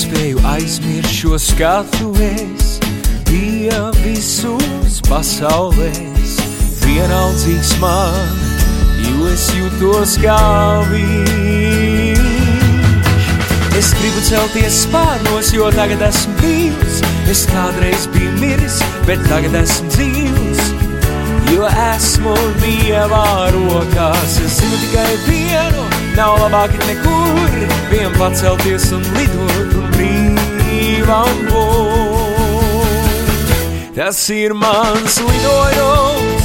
nespēju aizmirst šo skatuves, bija visus pasaulēs vienaldzīgs man, jo es jūtos kā viņš. Es gribu celties spārnos, jo tagad esmu brīvs. Es kādreiz biju miris, bet tagad esmu dzīvs, jo esmu Dieva rokās. Es zinu tikai vienu, nav labāk nekur, vien pacelties un lidot un brīvam būt. Tas ir mans lidojums,